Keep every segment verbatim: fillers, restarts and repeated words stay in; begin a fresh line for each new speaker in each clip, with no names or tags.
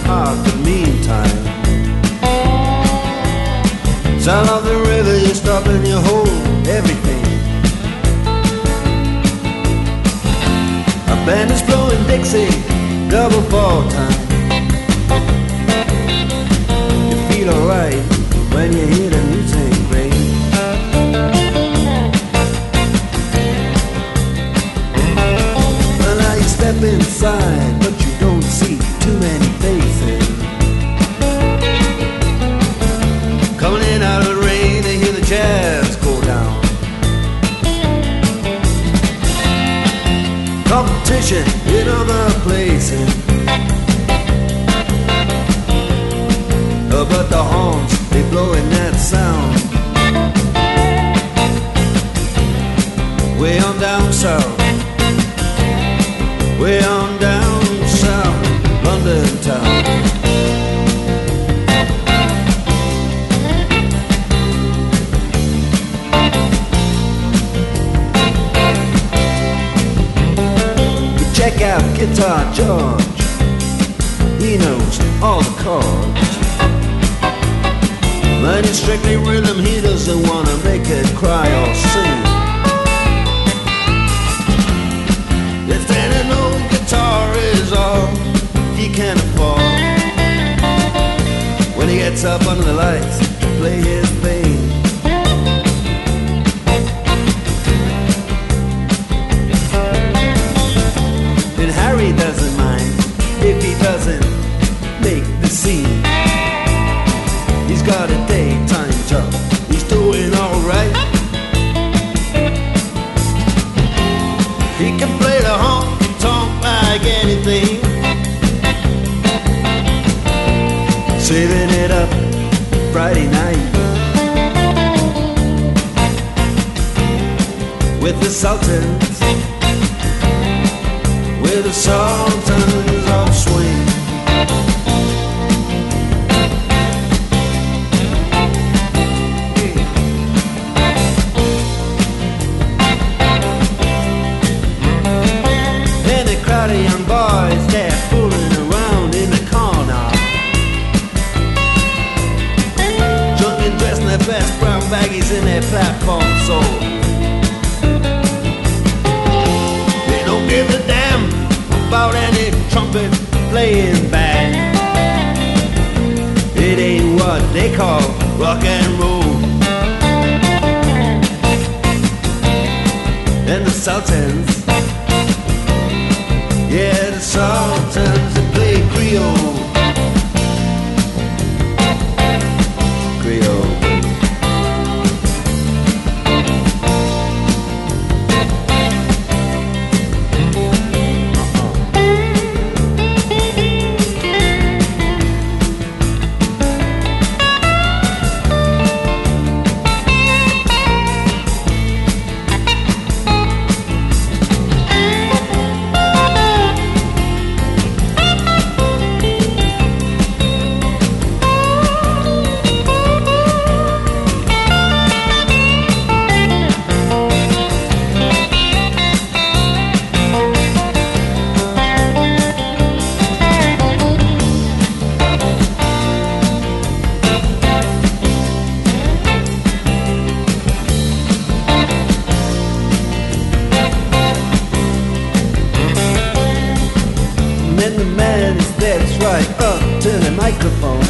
heart, but meantime, sound of the river, you stop and you hold everything. A band is blowing Dixie, double fall time. You feel alright when you hear the music ring. Well, now you step inside, but you don't see too many faces. Coming in out of the rain, they hear the jazz go down. Competition in other places, uh, but the horns, they blowing that sound. Way on down south, way on down south, London town. Check out Guitar George, he knows all the chords. But in strictly rhythm, he doesn't want to make it cry or sing. If then an old guitar is all he can afford, when he gets up under the lights to play his thing, Harry doesn't mind if he doesn't make the scene. He's got a daytime job, he's doing alright. He can play the honky-tonk like anything, saving it up Friday night with the Sultans, with the Sultans of Swing. And a crowd of young boys, they're fooling around in the corner, drunken, dressed in their best brown baggies in their platform soles. They don't give a damn about any trumpet playing band. It ain't what they call rock and roll. And the Sultans, yeah, the Sultans, they play Creole. Creole. Microphone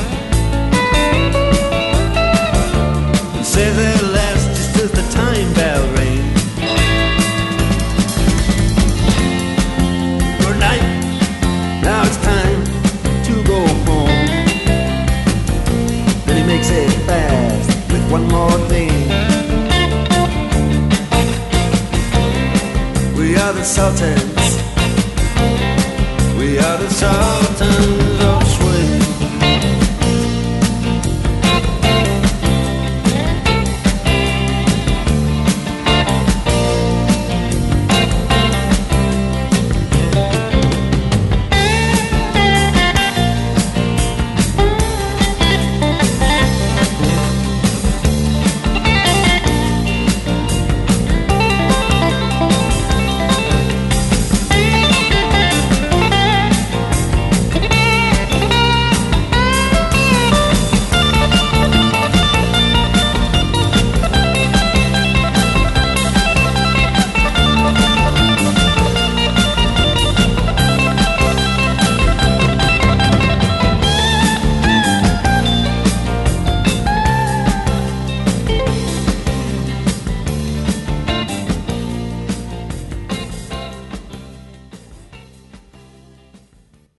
says at last, just as the time bell rings, good night, now it's time to go home. Then he makes it fast with one more thing. We are the Sultans,